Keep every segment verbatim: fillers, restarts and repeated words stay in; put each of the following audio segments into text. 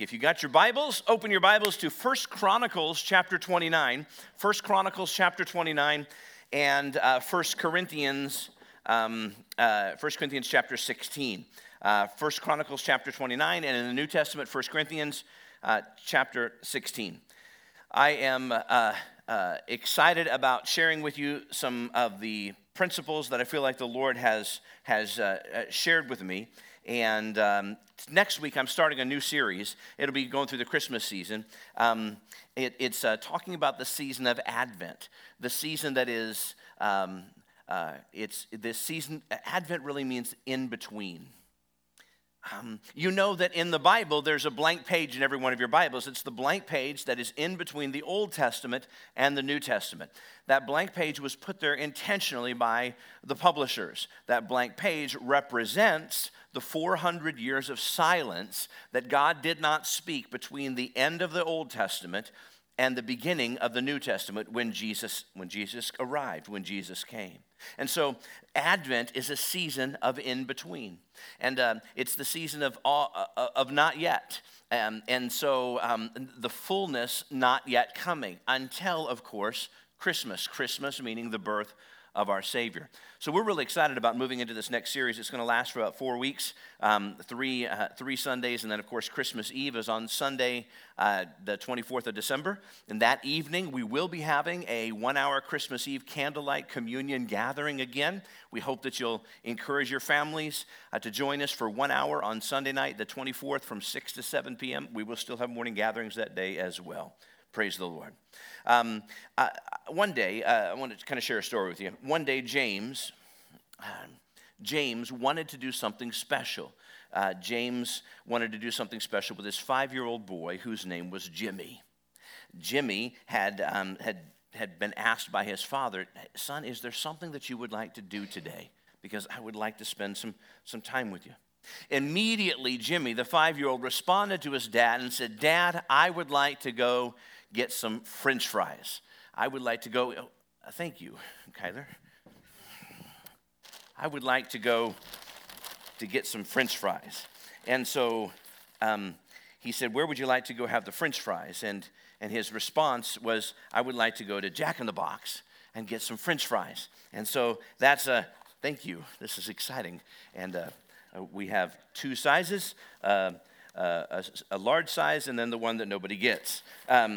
If you got your Bibles, open your Bibles to First Chronicles chapter twenty-nine. First Chronicles chapter twenty-nine and uh, First Corinthians, um, uh, First Corinthians chapter sixteen. Uh, First Chronicles chapter twenty-nine, and in the New Testament, First Corinthians uh, chapter sixteen. I am uh, uh, excited about sharing with you some of the principles that I feel like the Lord has has uh, shared with me. And um, next week, I'm starting a new series. It'll be going through the Christmas season. Um, it, it's uh, talking about the season of Advent, the season that is, um, uh, it's this season, Advent really means in between. Um, you know that in the Bible, there's a blank page in every one of your Bibles. It's the blank page that is in between the Old Testament and the New Testament. That blank page was put there intentionally by the publishers. That blank page represents the four hundred years of silence that God did not speak between the end of the Old Testament and the beginning of the New Testament when Jesus, when Jesus arrived, when Jesus came. And so Advent is a season of in between, and uh, it's the season of all, uh, of not yet, um, and so um, the fullness not yet coming until, of course, Christmas. Christmas meaning the birth of our Savior. So we're really excited about moving into this next series. It's going to last for about four weeks, um, three uh, three Sundays, and then of course Christmas Eve is on Sunday, uh, the twenty-fourth of December. And that evening we will be having a one-hour Christmas Eve candlelight communion gathering again. We hope that you'll encourage your families uh, to join us for one hour on Sunday night, the twenty-fourth, from six to seven p.m. We will still have morning gatherings that day as well. Praise the Lord. Um, uh, one day, uh, I want to kind of share a story with you. One day, James, uh, James wanted to do something special. Uh, James wanted to do something special with his five-year-old boy, whose name was Jimmy. Jimmy had um, had had been asked by his father, "Son, is there something that you would like to do today? Because I would like to spend some some time with you." Immediately, Jimmy, the five-year-old, responded to his dad and said, "Dad, I would like to go get some French fries. I would like to go," oh, thank you, Kyler. "I would like to go to get some French fries." And so um, he said, "Where would you like to go have the French fries?" And, and his response was, "I would like to go to Jack in the Box and get some French fries." And so that's a, thank you, this is exciting. And uh, we have two sizes, uh, uh, a, a large size and then the one that nobody gets. Um,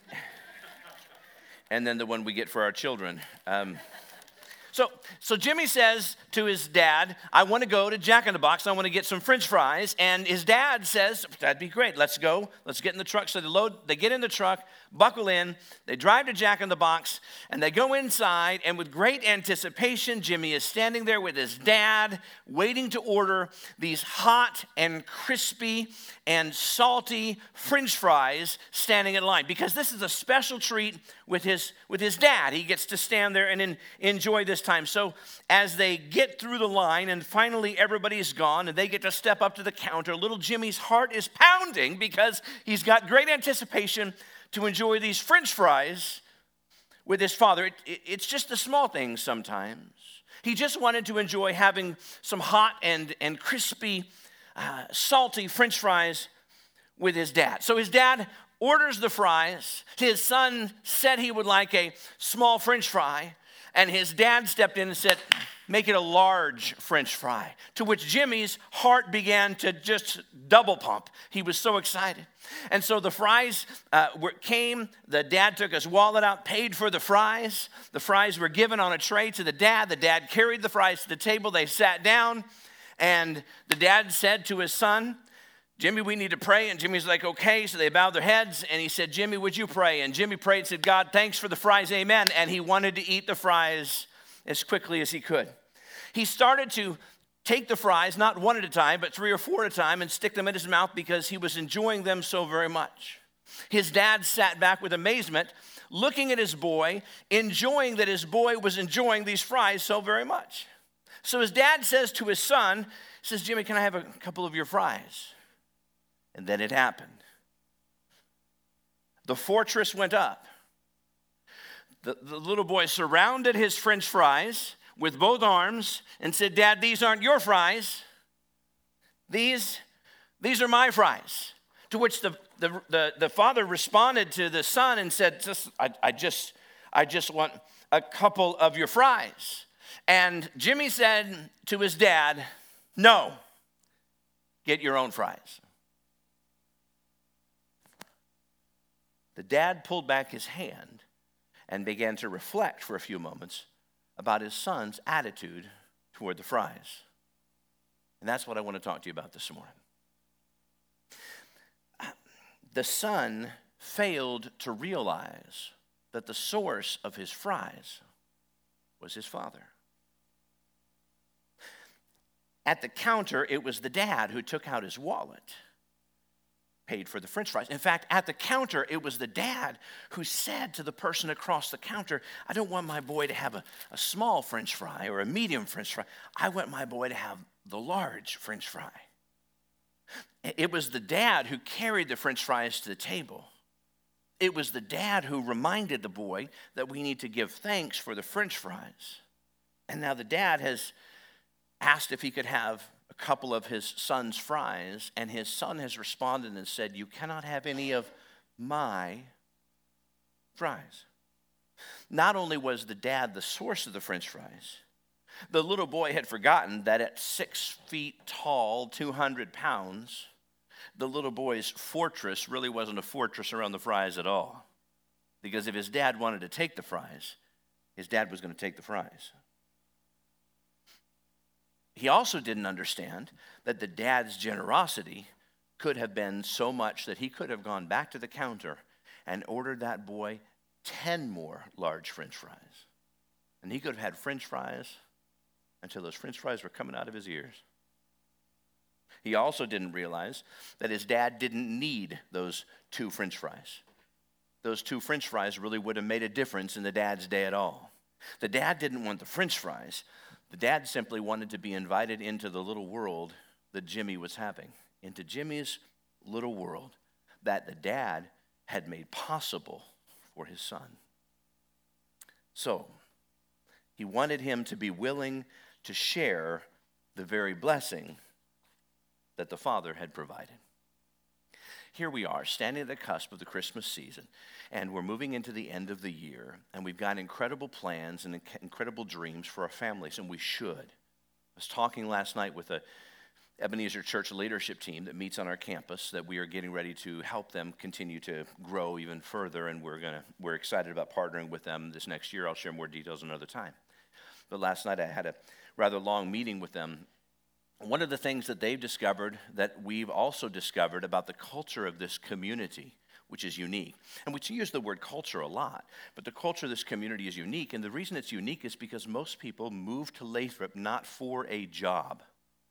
and then the one we get for our children. Um, so, so Jimmy says to his dad, "I want to go to Jack in the Box. I want to get some French fries." And his dad says, "That'd be great. Let's go. Let's get in the truck." So they load. They get in the truck, buckle in. They drive to Jack in the Box, and they go inside. And with great anticipation, Jimmy is standing there with his dad, waiting to order these hot and crispy and salty French fries, standing in line, because this is a special treat with his with his dad. He gets to stand there and in, enjoy this time. So as they get through the line and finally everybody's gone and they get to step up to the counter, little Jimmy's heart is pounding because he's got great anticipation to enjoy these French fries with his father. It, it, it's just the small things sometimes. He just wanted to enjoy having some hot and, and crispy, uh, salty French fries with his dad. So his dad orders the fries. His son said he would like a small French fry. And his dad stepped in and said, "Make it a large French fry." To which Jimmy's heart began to just double pump. He was so excited. And so the fries uh, were, came. The dad took his wallet out, paid for the fries. The fries were given on a tray to the dad. The dad carried the fries to the table. They sat down. And the dad said to his son, "Jimmy, we need to pray." And Jimmy's like, "Okay." So they bowed their heads, and he said, "Jimmy, would you pray?" And Jimmy prayed and said, "God, thanks for the fries, amen." And he wanted to eat the fries as quickly as he could. He started to take the fries, not one at a time, but three or four at a time, and stick them in his mouth because he was enjoying them so very much. His dad sat back with amazement, looking at his boy, enjoying that his boy was enjoying these fries so very much. So his dad says to his son, he says, "Jimmy, can I have a couple of your fries?" And then it happened. The fortress went up. The, the little boy surrounded his French fries with both arms and said, "Dad, these aren't your fries. These, these are my fries. To which the, the, the, the father responded to the son and said, just, I, I, just, I just want a couple of your fries. And Jimmy said to his dad, no, get your own fries. The dad pulled back his hand and began to reflect for a few moments about his son's attitude toward the fries. And that's what I want to talk to you about this morning. The son failed to realize that the source of his fries was his father. At the counter, it was the dad who took out his wallet, paid for the French fries. In fact, at the counter, it was the dad who said to the person across the counter, I don't want my boy to have a, a small French fry or a medium French fry. I want my boy to have the large French fry. It was the dad who carried the French fries to the table. It was the dad who reminded the boy that we need to give thanks for the French fries. And now the dad has asked if he could have a couple of his son's fries, and his son has responded and said, you cannot have any of my fries. Not only was the dad the source of the French fries, the little boy had forgotten that at six feet tall, two hundred pounds, the little boy's fortress really wasn't a fortress around the fries at all. Because if his dad wanted to take the fries, his dad was going to take the fries. He also didn't understand that the dad's generosity could have been so much that he could have gone back to the counter and ordered that boy ten more large French fries. And he could have had French fries until those French fries were coming out of his ears. He also didn't realize that his dad didn't need those two French fries. Those two French fries really would have made a difference in the dad's day at all. The dad didn't want the French fries. The dad simply wanted to be invited into the little world that Jimmy was having, into Jimmy's little world that the dad had made possible for his son. So, he wanted him to be willing to share the very blessing that the Father had provided. Here we are, standing at the cusp of the Christmas season, and we're moving into the end of the year, and we've got incredible plans and incredible dreams for our families, and we should. I was talking last night with a Ebenezer Church leadership team that meets on our campus that we are getting ready to help them continue to grow even further, and we're gonna we're excited about partnering with them this next year. I'll share more details another time. But last night I had a rather long meeting with them. One of the things that they've discovered that we've also discovered about the culture of this community, which is unique. And we use the word culture a lot, but the culture of this community is unique. And the reason it's unique is because most people move to Lathrop not for a job.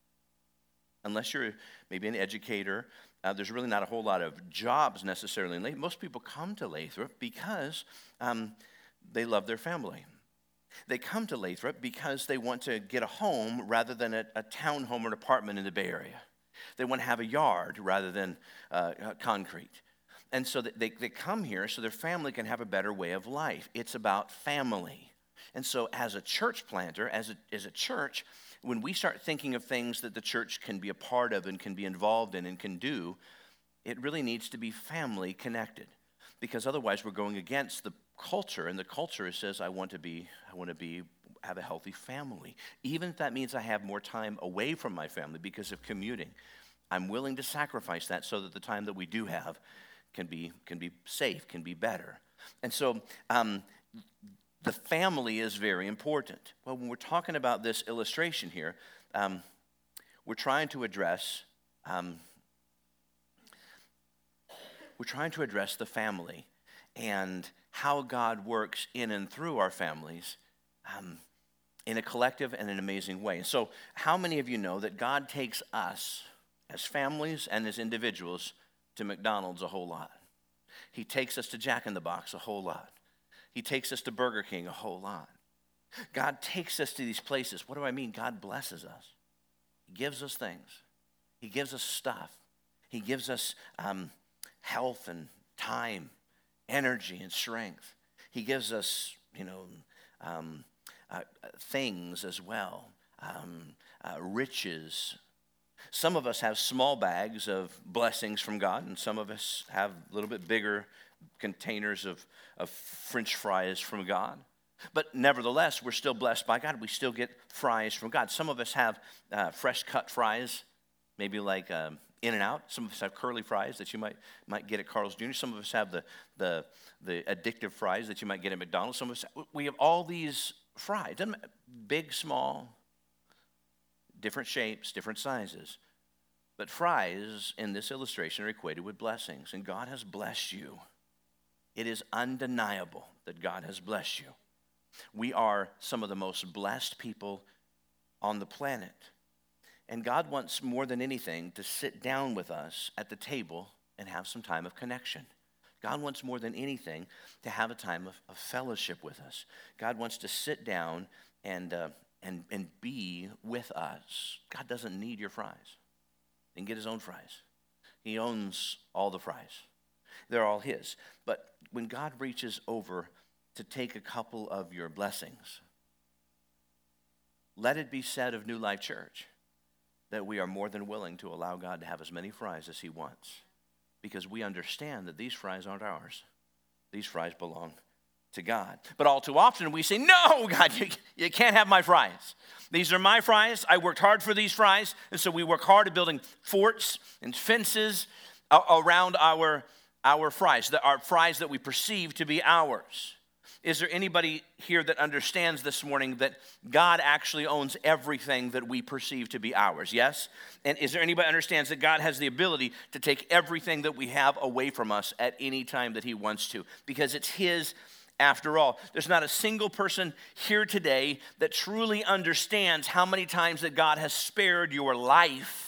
Unless you're maybe an educator, uh, there's really not a whole lot of jobs necessarily in Lathrop. Most people come to Lathrop because um, they love their family. They come to Lathrop because they want to get a home rather than a, a townhome or an apartment in the Bay Area. They want to have a yard rather than uh, concrete. And so they, they come here so their family can have a better way of life. It's about family. And so as a church planter, as a, as a church, when we start thinking of things that the church can be a part of and can be involved in and can do, it really needs to be family connected. Because otherwise we're going against the culture, and the culture says, I want to be, I want to be, have a healthy family. Even if that means I have more time away from my family because of commuting, I'm willing to sacrifice that so that the time that we do have can be, can be safe, can be better. And so um, the family is very important. Well, when we're talking about this illustration here, um, we're trying to address, um, we're trying to address the family and how God works in and through our families um, in a collective and an amazing way. So how many of you know that God takes us as families and as individuals to McDonald's a whole lot? He takes us to Jack in the Box a whole lot. He takes us to Burger King a whole lot. God takes us to these places. What do I mean? God blesses us. He gives us things. He gives us stuff. He gives us um, health and time, energy and strength. He gives us, you know, um, uh, things as well, um, uh, riches. Some of us have small bags of blessings from God, and some of us have a little bit bigger containers of, of French fries from God. But nevertheless, we're still blessed by God. We still get fries from God. Some of us have uh, fresh cut fries, maybe like um, In-N-Out. Some of us have curly fries that you might might get at Carl's Junior Some of us have the, the, the addictive fries that you might get at McDonald's. Some of us, we have all these fries, big, small, different shapes, different sizes. But fries in this illustration are equated with blessings, and God has blessed you. It is undeniable that God has blessed you. We are some of the most blessed people on the planet. And God wants more than anything to sit down with us at the table and have some time of connection. God wants more than anything to have a time of, of fellowship with us. God wants to sit down and, uh, and, and be with us. God doesn't need your fries. He can get his own fries. He owns all the fries. They're all his. But when God reaches over to take a couple of your blessings, let it be said of New Life Church that we are more than willing to allow God to have as many fries as he wants, because we understand that these fries aren't ours. These fries belong to God. But all too often we say, no, God, you, you can't have my fries. These are my fries. I worked hard for these fries. And so we work hard at building forts and fences around our, our fries, the, our fries that we perceive to be ours. Is there anybody here that understands this morning that God actually owns everything that we perceive to be ours? Yes? And is there anybody that understands that God has the ability to take everything that we have away from us at any time that he wants to? Because it's his after all. There's not a single person here today that truly understands how many times that God has spared your life.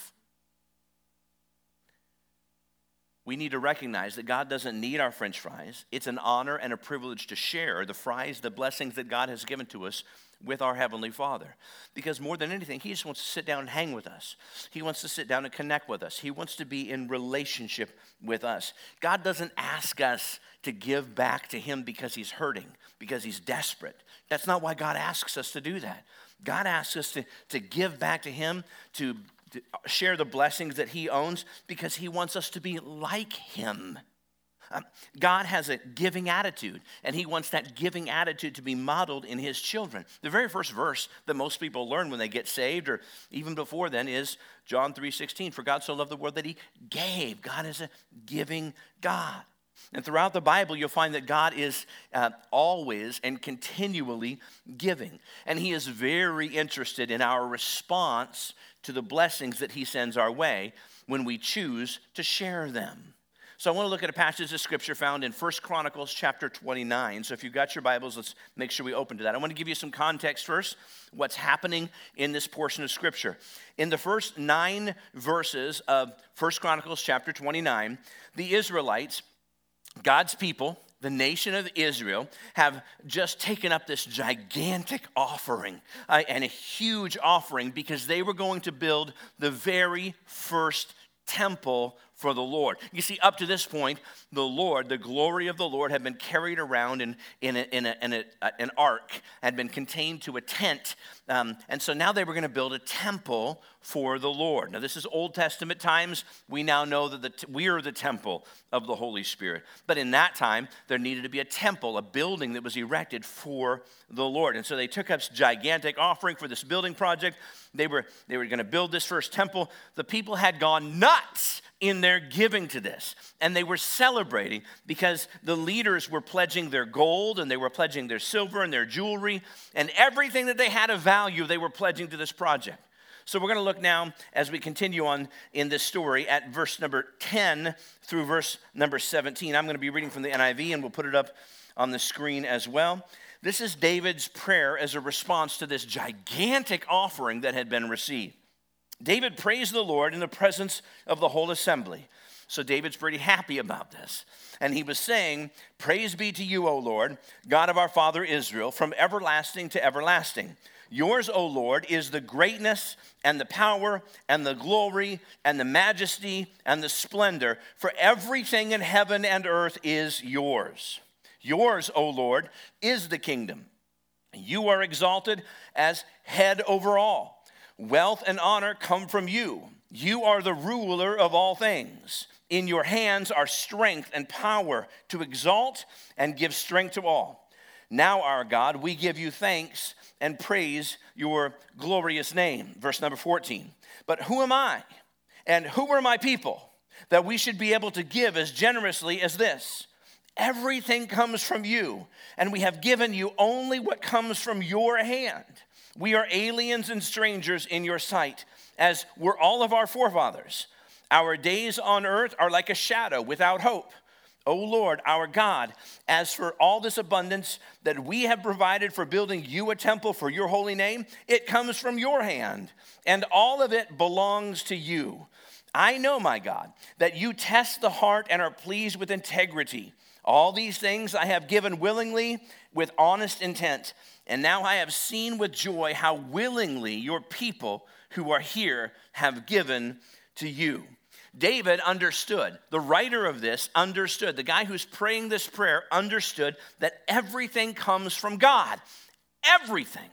We need to recognize that God doesn't need our French fries. It's an honor and a privilege to share the fries, the blessings that God has given to us with our Heavenly Father. Because more than anything, he just wants to sit down and hang with us. He wants to sit down and connect with us. He wants to be in relationship with us. God doesn't ask us to give back to him because he's hurting, because he's desperate. That's not why God asks us to do that. God asks us to, to give back to him, to To share the blessings that he owns, because he wants us to be like him. Um, God has a giving attitude, and he wants that giving attitude to be modeled in his children. The very first verse that most people learn when they get saved, or even before then, is John three sixteen. For God so loved the world that he gave. God is a giving God. And throughout the Bible, you'll find that God is uh, always and continually giving. And he is very interested in our response to the blessings that he sends our way when we choose to share them. So I want to look at a passage of scripture found in First Chronicles chapter twenty-nine. So if you've got your Bibles, let's make sure we open to that. I want to give you some context first, what's happening in this portion of scripture. In the first nine verses of First Chronicles chapter twenty-nine, the Israelites, God's people, the nation of Israel, have just taken up this gigantic offering, uh, and a huge offering, because they were going to build the very first temple for the Lord. You see, up to this point, the Lord, the glory of the Lord, had been carried around in, in, a, in, a, in a, an ark, had been contained to a tent. Um, and so now they were going to build a temple for the Lord. Now, this is Old Testament times. We now know that the, we are the temple of the Holy Spirit. But in that time, there needed to be a temple, a building that was erected for the Lord. And so they took up this gigantic offering for this building project. They were, they were going to build this first temple. The people had gone nuts in their giving to this. And they were celebrating because the leaders were pledging their gold, and they were pledging their silver and their jewelry, and everything that they had of value they were pledging to this project. So we're going to look now, as we continue on in this story, at verse number ten through verse number seventeen. I'm going to be reading from the N I V, and we'll put it up on the screen as well. This is David's prayer as a response to this gigantic offering that had been received. David praised the Lord in the presence of the whole assembly. So David's pretty happy about this. And he was saying, praise be to you, O Lord, God of our father Israel, from everlasting to everlasting. Yours, O Lord, is the greatness and the power and the glory and the majesty and the splendor, for everything in heaven and earth is yours. Yours, O Lord, is the kingdom. You are exalted as head over all. Wealth and honor come from you. You are the ruler of all things. In your hands are strength and power to exalt and give strength to all. Now, our God, we give you thanks and praise your glorious name. Verse number fourteen. But who am I and who are my people that we should be able to give as generously as this? Everything comes from you, and we have given you only what comes from your hand. We are aliens and strangers in your sight, as were all of our forefathers. Our days on earth are like a shadow without hope. O Lord, our God, as for all this abundance that we have provided for building you a temple for your holy name, it comes from your hand, and all of it belongs to you. I know, my God, that you test the heart and are pleased with integrity. All these things I have given willingly with honest intent, and now I have seen with joy how willingly your people who are here have given to you. David understood, the writer of this understood, the guy who's praying this prayer understood that everything comes from God. Everything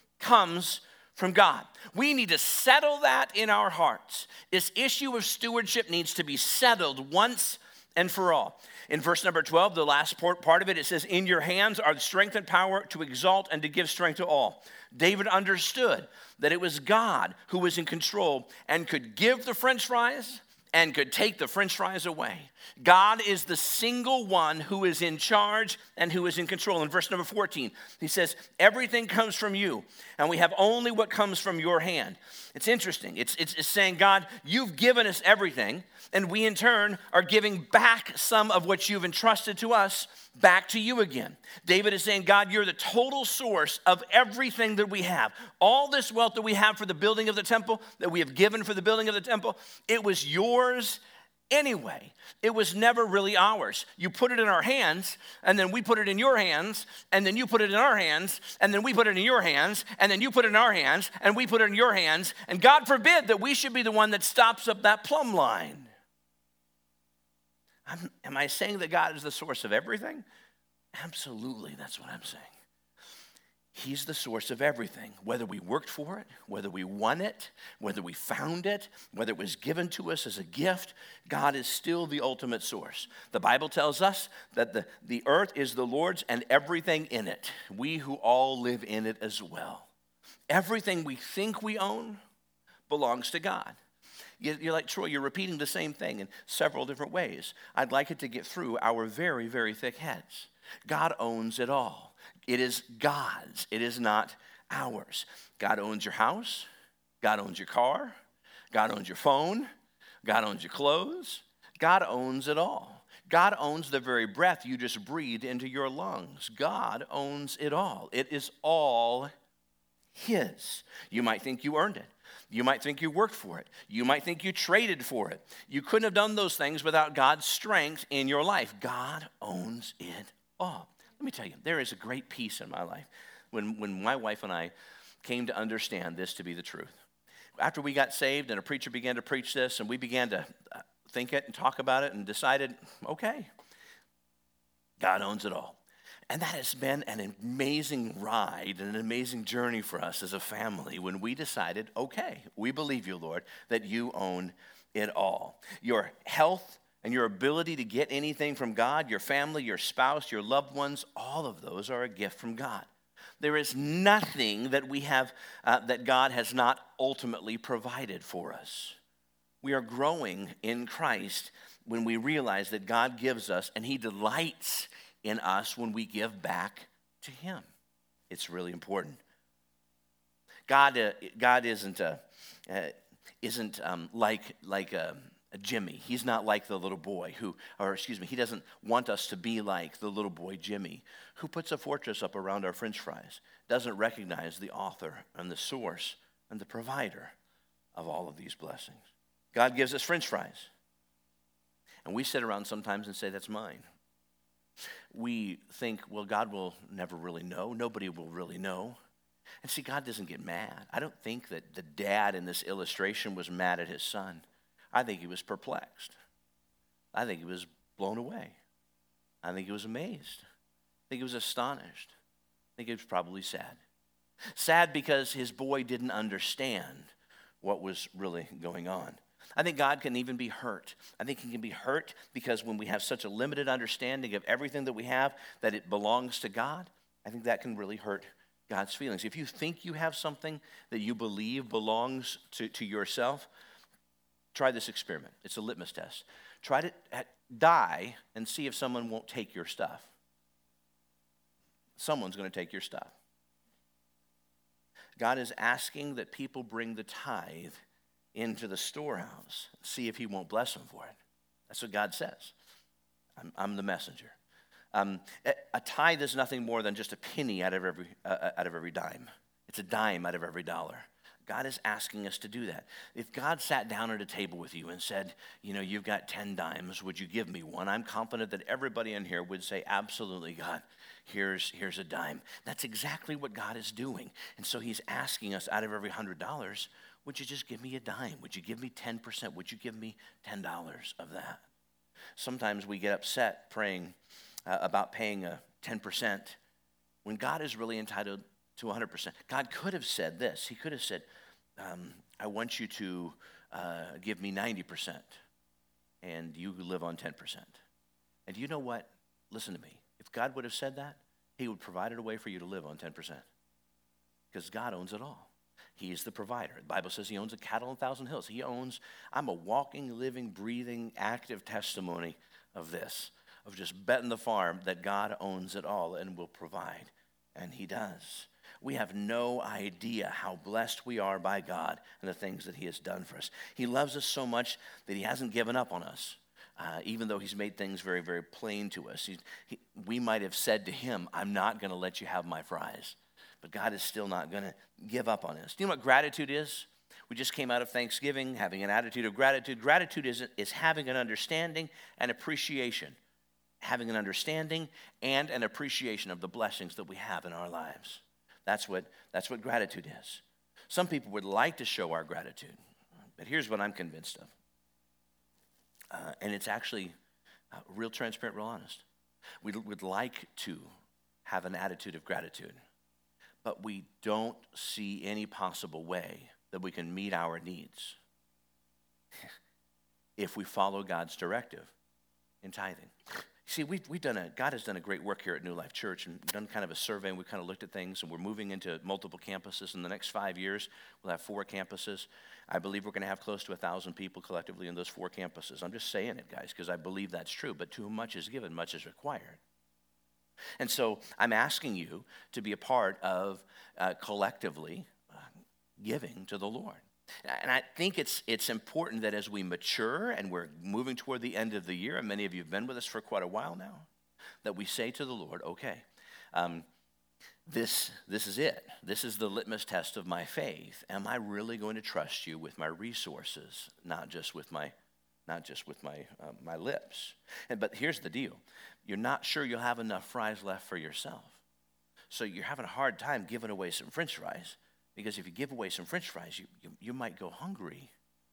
comes from God. We need to settle that in our hearts. This issue of stewardship needs to be settled once and for all. In verse number twelve, the last part of it, it says, in your hands are strength and power to exalt and to give strength to all. David understood that it was God who was in control and could give the French fries and could take the French fries away. God is the single one who is in charge and who is in control. In verse number fourteen, he says, everything comes from you, and we have only what comes from your hand. It's interesting. It's, it's, it's saying, God, you've given us everything, and we in turn are giving back some of what you've entrusted to us back to you again. David is saying, God, you're the total source of everything that we have. All this wealth that we have for the building of the temple, that we have given for the building of the temple, it was yours anyway. It was never really ours. You put it in our hands, and then we put it in your hands, and then you put it in our hands, and then we put it in your hands, and then you put it in our hands, and we put it in your hands, and God forbid that we should be the one that stops up that plumb line. I'm, am I saying that God is the source of everything? Absolutely, that's what I'm saying. He's the source of everything, whether we worked for it, whether we won it, whether we found it, whether it was given to us as a gift. God is still the ultimate source. The Bible tells us that the, the earth is the Lord's and everything in it. We who all live in it as well. Everything we think we own belongs to God. You're like, Troy, you're repeating the same thing in several different ways. I'd like it to get through our very, very thick heads. God owns it all. It is God's. It is not ours. God owns your house. God owns your car. God owns your phone. God owns your clothes. God owns it all. God owns the very breath you just breathed into your lungs. God owns it all. It is all His. You might think you earned it. You might think you worked for it. You might think you traded for it. You couldn't have done those things without God's strength in your life. God owns it all. Let me tell you, there is a great peace in my life when, when my wife and I came to understand this to be the truth. After we got saved and a preacher began to preach this and we began to think it and talk about it and decided, okay, God owns it all. And that has been an amazing ride and an amazing journey for us as a family when we decided, okay, we believe you, Lord, that you own it all. Your health and your ability to get anything from God, your family, your spouse, your loved ones, all of those are a gift from God. There is nothing that we have uh, that God has not ultimately provided for us. We are growing in Christ when we realize that God gives us and He delights in us when we give back to Him. It's really important. God, uh, God isn't a, uh, isn't um, like like a, a Jimmy. He's not like the little boy who, or excuse me, He doesn't want us to be like the little boy Jimmy who puts a fortress up around our French fries. Doesn't recognize the author and the source and the provider of all of these blessings. God gives us French fries, and we sit around sometimes and say, "That's mine." We think, well, God will never really know. Nobody will really know. And see, God doesn't get mad. I don't think that the dad in this illustration was mad at his son. I think he was perplexed. I think he was blown away. I think he was amazed. I think he was astonished. I think he was probably sad. Sad because his boy didn't understand what was really going on. I think God can even be hurt. I think he can be hurt because when we have such a limited understanding of everything that we have, that it belongs to God, I think that can really hurt God's feelings. If you think you have something that you believe belongs to, to yourself, try this experiment. It's a litmus test. Try to die and see if someone won't take your stuff. Someone's going to take your stuff. God is asking that people bring the tithe into the storehouse. See if he won't bless them for it. That's what God says. I'm, I'm the messenger. Um, a tithe is nothing more than just a penny out of every uh, out of every dime. It's a dime out of every dollar. God is asking us to do that. If God sat down at a table with you and said, you know, you've got ten dimes, would you give me one? I'm confident that everybody in here would say, absolutely, God, here's, here's a dime. That's exactly what God is doing. And so he's asking us, out of every one hundred dollars, would you just give me a dime? Would you give me ten percent? Would you give me ten dollars of that? Sometimes we get upset praying uh, about paying a ten percent when God is really entitled to one hundred percent. God could have said this. He could have said, um, I want you to uh, give me ninety percent and you live on ten percent. And you know what? Listen to me. If God would have said that, he would provide a way for you to live on ten percent because God owns it all. He is the provider. The Bible says he owns a cattle on a thousand hills. He owns, I'm a walking, living, breathing, active testimony of this, of just betting the farm that God owns it all and will provide. And he does. We have no idea how blessed we are by God and the things that he has done for us. He loves us so much that he hasn't given up on us, uh, even though he's made things very, very plain to us. He, he, we might have said to him, I'm not going to let you have my fries. But God is still not going to give up on us. Do you know what gratitude is? We just came out of Thanksgiving, having an attitude of gratitude. Gratitude is, is having an understanding and appreciation. Having an understanding and an appreciation of the blessings that we have in our lives. That's what, that's what gratitude is. Some people would like to show our gratitude, but here's what I'm convinced of. Uh, and it's actually uh, real transparent, real honest. We would like to have an attitude of gratitude, but we don't see any possible way that we can meet our needs if we follow God's directive in tithing. See, we've, we've done a, God has done a great work here at New Life Church and done kind of a survey, and we've kind of looked at things, and we're moving into multiple campuses. In the next five years, we'll have four campuses. I believe we're going to have close to one thousand people collectively in those four campuses. I'm just saying it, guys, because I believe that's true, but to whom much is given, much is required. And so I'm asking you to be a part of uh, collectively uh, giving to the Lord. And I think it's it's important that as we mature and we're moving toward the end of the year, and many of you have been with us for quite a while now, that we say to the Lord, okay, um, this, this is it. This is the litmus test of my faith. Am I really going to trust you with my resources, not just with my not just with my uh, my lips? And, but here's the deal. You're not sure you'll have enough fries left for yourself. So you're having a hard time giving away some French fries. Because if you give away some French fries, you, you, you might go hungry.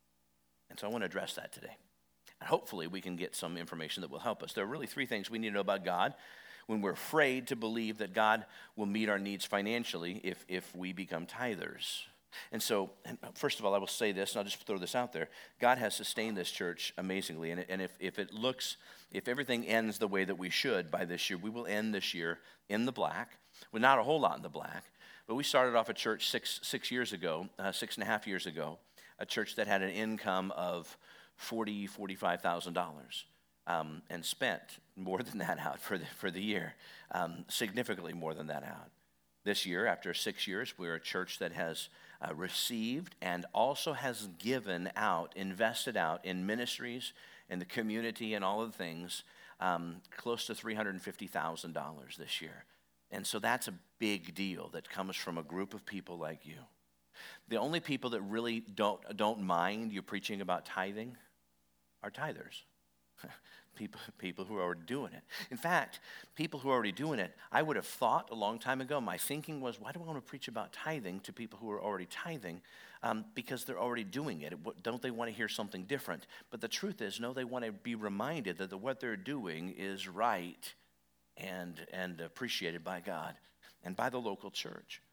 And so I want to address that today. And hopefully we can get some information that will help us. There are really three things we need to know about God when we're afraid to believe that God will meet our needs financially if, if we become tithers. And so, first of all, I will say this, and I'll just throw this out there. God has sustained this church amazingly. And, and if, if it looks, if everything ends the way that we should by this year, we will end this year in the black, with not a whole lot in the black. But we started off a church six six years ago, uh, six and a half years ago, a church that had an income of forty thousand dollars, forty-five thousand dollars, um, and spent more than that out for the, for the year, um, significantly more than that out. This year, after six years, we're a church that has uh, received and also has given out, invested out in ministries, in the community, and all of the things, um, close to three hundred fifty thousand dollars this year. And so that's a big deal that comes from a group of people like you. The only people that really don't, don't mind you preaching about tithing are tithers. people, people who are already doing it. In fact, people who are already doing it, I would have thought a long time ago, my thinking was, why do I want to preach about tithing to people who are already tithing? Um, because they're already doing it. Don't they want to hear something different? But the truth is, no, they want to be reminded that the, what they're doing is right and and appreciated by God and by the local church.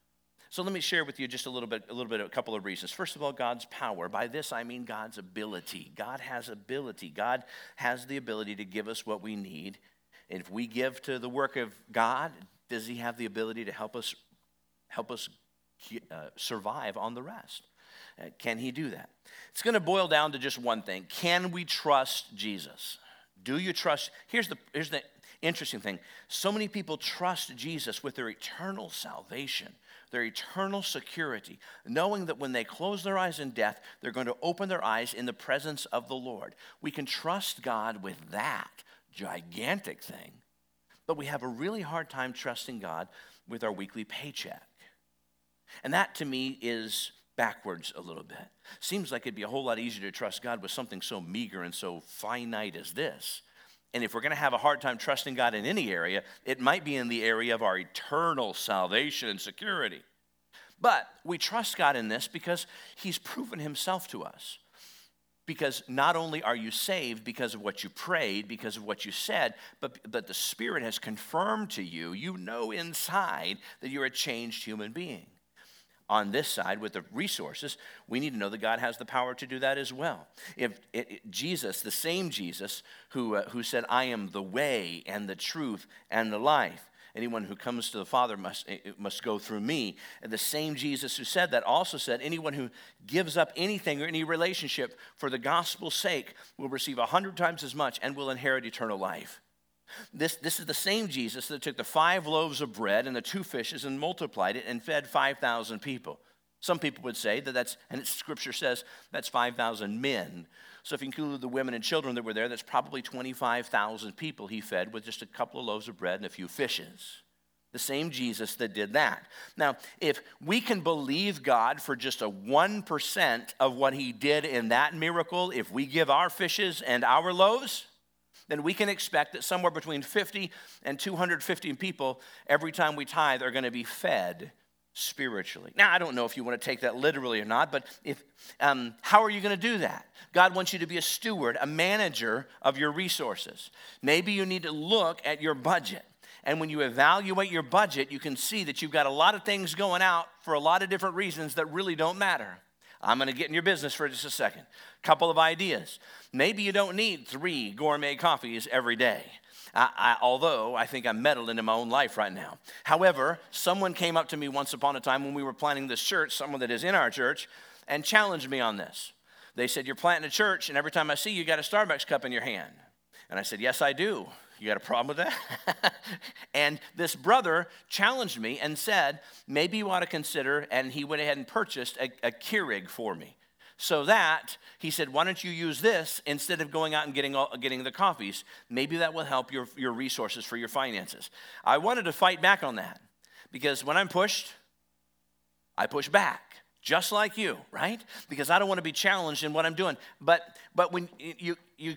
So let me share with you just a little bit, a little bit, a couple of reasons. First of all, God's power. By this, I mean God's ability. God has ability. God has the ability to give us what we need. And if we give to the work of God, does he have the ability to help us, help us uh, survive on the rest? Uh, can he do that? It's going to boil down to just one thing. Can we trust Jesus? Do you trust? Here's the, here's the interesting thing. So many people trust Jesus with their eternal salvation, their eternal security, knowing that when they close their eyes in death, they're going to open their eyes in the presence of the Lord. We can trust God with that gigantic thing, but we have a really hard time trusting God with our weekly paycheck. And that, to me, is backwards a little bit. Seems like it'd be a whole lot easier to trust God with something so meager and so finite as this. And if we're going to have a hard time trusting God in any area, it might be in the area of our eternal salvation and security. But we trust God in this because he's proven himself to us. Because not only are you saved because of what you prayed, because of what you said, but, but the Spirit has confirmed to you, you know inside that you're a changed human being. On this side, with the resources, we need to know that God has the power to do that as well. If it, it, Jesus, the same Jesus who, uh, who said, I am the way and the truth and the life, anyone who comes to the Father must, must go through me. And the same Jesus who said that also said, anyone who gives up anything or any relationship for the gospel's sake will receive a hundred times as much and will inherit eternal life. This, this is the same Jesus that took the five loaves of bread and the two fishes and multiplied it and fed five thousand people. Some people would say that that's, and Scripture says that's five thousand men. So if you include the women and children that were there, that's probably twenty-five thousand people he fed with just a couple of loaves of bread and a few fishes. The same Jesus that did that. Now, if we can believe God for just a one percent of what he did in that miracle, if we give our fishes and our loaves, then we can expect that somewhere between fifty and two hundred fifty people every time we tithe are going to be fed spiritually. Now, I don't know if you want to take that literally or not, but if um, how are you going to do that? God wants you to be a steward, a manager of your resources. Maybe you need to look at your budget. And when you evaluate your budget, you can see that you've got a lot of things going out for a lot of different reasons that really don't matter. I'm going to get in your business for just a second. Couple of ideas. Maybe you don't need three gourmet coffees every day. I, I, although I think I'm meddling into my own life right now. However, someone came up to me once upon a time when we were planning this church, someone that is in our church, and challenged me on this. They said, you're planting a church, and every time I see you, you got a Starbucks cup in your hand. And I said, yes, I do. You got a problem with that? And this brother challenged me and said, maybe you ought to consider, and he went ahead and purchased a, a Keurig for me. So that, he said, why don't you use this instead of going out and getting all, getting the coffees? Maybe that will help your, your resources for your finances. I wanted to fight back on that because when I'm pushed, I push back. Just like you, right? Because I don't want to be challenged in what I'm doing. But but when you you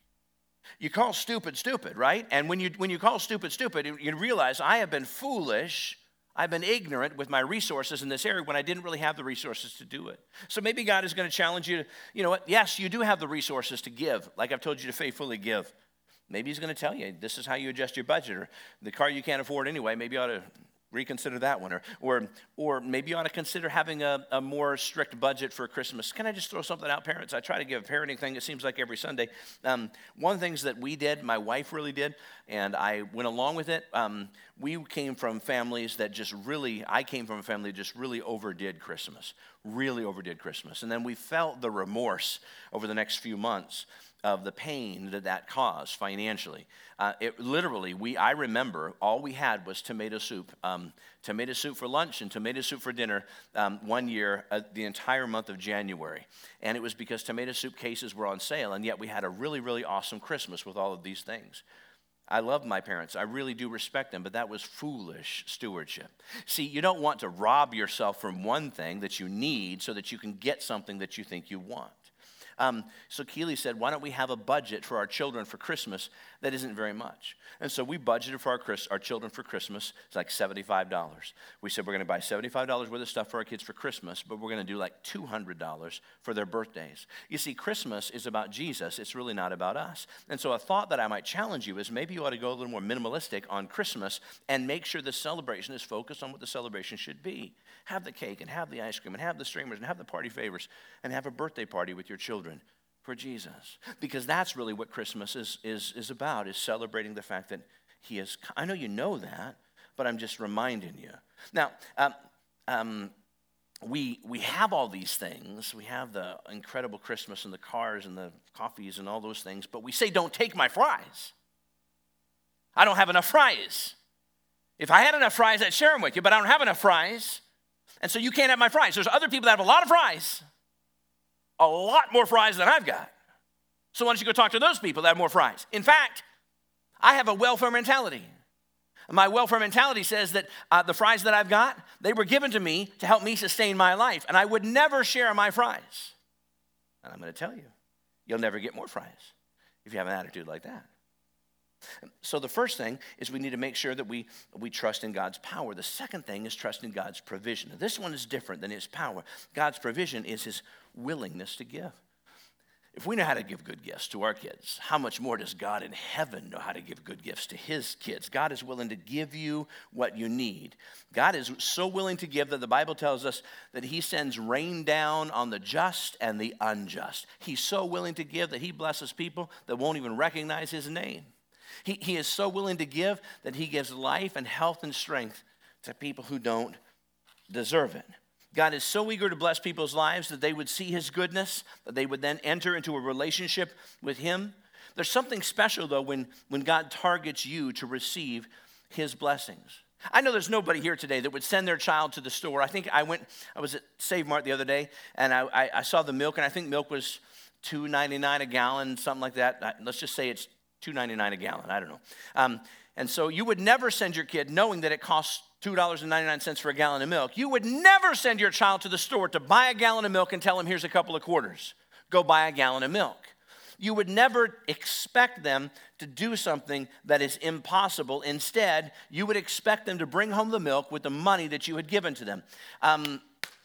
you call stupid stupid, right? And when you when you call stupid stupid, you realize I have been foolish. I've been ignorant with my resources in this area when I didn't really have the resources to do it. So maybe God is going to challenge you to, you know what? Yes, you do have the resources to give, like I've told you to faithfully give. Maybe he's going to tell you this is how you adjust your budget, or the car you can't afford anyway. Maybe you ought to reconsider that one, or or or maybe you ought to consider having a, a more strict budget for Christmas. Can I just throw something out, parents? I try to give a parenting thing, it seems like every Sunday. Um, one of the things that we did, my wife really did, and I went along with it, um, we came from families that just really, I came from a family that just really overdid Christmas, really overdid Christmas. And then we felt the remorse over the next few months of the pain that that caused financially. Uh, it literally, we I remember all we had was tomato soup, um, tomato soup for lunch and tomato soup for dinner um, one year, uh, the entire month of January. And it was because tomato soup cases were on sale, and yet we had a really, really awesome Christmas with all of these things. I love my parents. I really do respect them, but that was foolish stewardship. See, you don't want to rob yourself from one thing that you need so that you can get something that you think you want. Um, so Keely said, why don't we have a budget for our children for Christmas that isn't very much? And so we budgeted for our, Chris, our children for Christmas. It's like seventy-five dollars. We said we're going to buy seventy-five dollars worth of stuff for our kids for Christmas, but we're going to do like two hundred dollars for their birthdays. You see, Christmas is about Jesus. It's really not about us. And so a thought that I might challenge you is maybe you ought to go a little more minimalistic on Christmas and make sure the celebration is focused on what the celebration should be. Have the cake and have the ice cream and have the streamers and have the party favors and have a birthday party with your children for Jesus. Because that's really what Christmas is, is, is about, is celebrating the fact that he is. I know you know that, but I'm just reminding you. Now, um, um, we we have all these things. We have the incredible Christmas and the cars and the coffees and all those things, but we say, don't take my fries. I don't have enough fries. If I had enough fries, I'd share them with you, but I don't have enough fries, and so you can't have my fries. There's other people that have a lot of fries, a lot more fries than I've got. So why don't you go talk to those people that have more fries? In fact, I have a welfare mentality. My welfare mentality says that uh, the fries that I've got, they were given to me to help me sustain my life, and I would never share my fries. And I'm going to tell you, you'll never get more fries if you have an attitude like that. So the first thing is we need to make sure that we, we trust in God's power. The second thing is trust in God's provision. Now, this one is different than his power. God's provision is his willingness to give. If we know how to give good gifts to our kids, how much more does God in heaven know how to give good gifts to his kids? God is willing to give you what you need. God is so willing to give that the Bible tells us that he sends rain down on the just and the unjust. He's so willing to give that he blesses people that won't even recognize his name. He, he is so willing to give that he gives life and health and strength to people who don't deserve it. God is so eager to bless people's lives that they would see his goodness, that they would then enter into a relationship with him. There's something special, though, when, when God targets you to receive his blessings. I know there's nobody here today that would send their child to the store. I think I went, I was at Save Mart the other day, and I, I, I saw the milk, and I think milk was two ninety-nine a gallon, something like that. Let's just say it's two ninety-nine a gallon. I don't know. Um, and so you would never send your kid knowing that it costs two dollars and ninety-nine cents for a gallon of milk. You would never send your child to the store to buy a gallon of milk and tell him, here's a couple of quarters. Go buy a gallon of milk. You would never expect them to do something that is impossible. Instead, you would expect them to bring home the milk with the money that you had given to them. Um,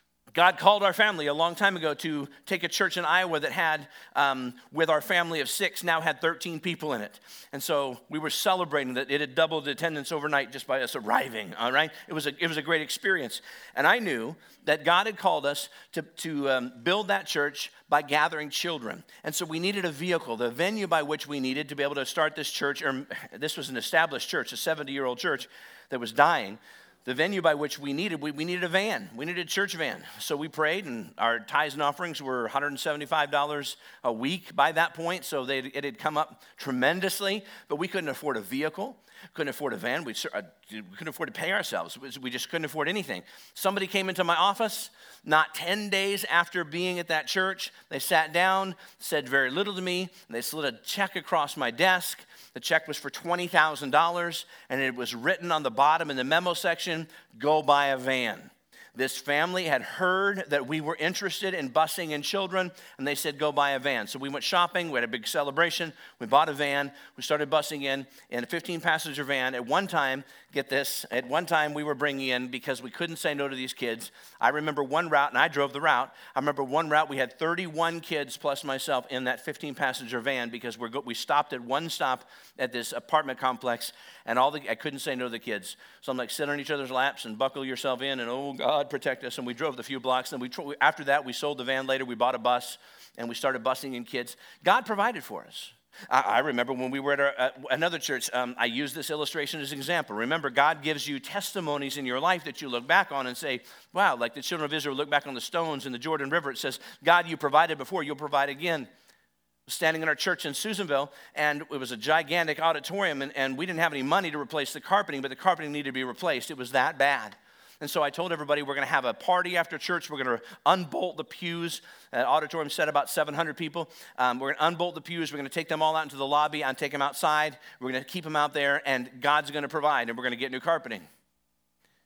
God called our family a long time ago to take a church in Iowa that had, um, with our family of six, now had thirteen people in it. And so we were celebrating that it had doubled the attendance overnight just by us arriving, all right? It was a, it was a great experience. And I knew that God had called us to, to um, build that church by gathering children. And so we needed a vehicle, the venue by which we needed to be able to start this church. Or, this was an established church, a seventy-year-old church that was dying. The venue by which we needed, we, we needed a van. We needed a church van. So we prayed, and our tithes and offerings were one hundred seventy-five dollars a week by that point. So they, it had come up tremendously, but we couldn't afford a vehicle, couldn't afford a van. We, uh, we couldn't afford to pay ourselves. We just couldn't afford anything. Somebody came into my office not ten days after being at that church. They sat down, said very little to me, and they slid a check across my desk. The check was for twenty thousand dollars, and it was written on the bottom in the memo section, go buy a van. This family had heard that we were interested in busing in children, and they said, go buy a van. So we went shopping. We had a big celebration. We bought a van. We started busing in in a fifteen-passenger van. At one time, get this, at one time we were bringing in, because we couldn't say no to these kids. I remember one route, and I drove the route. I remember one route, we had thirty-one kids plus myself in that fifteen-passenger van, because we're go- we stopped at one stop at this apartment complex, and all the I couldn't say no to the kids. So I'm like, sit on each other's laps and buckle yourself in, and oh, God, protect us. And we drove the few blocks. And we after that, we sold the van later. We bought a bus, and we started busing in kids. God provided for us. I, I remember when we were at our, uh, another church, um, I used this illustration as an example. Remember, God gives you testimonies in your life that you look back on and say, wow, like the children of Israel look back on the stones in the Jordan River. It says, God, you provided before, you'll provide again. Standing in our church in Susanville, and it was a gigantic auditorium, and, and we didn't have any money to replace the carpeting, but the carpeting needed to be replaced. It was that bad. And so I told everybody we're going to have a party after church. We're going to unbolt the pews. That auditorium said about seven hundred people. Um, we're going to unbolt the pews. We're going to take them all out into the lobby and take them outside. We're going to keep them out there, and God's going to provide, and we're going to get new carpeting.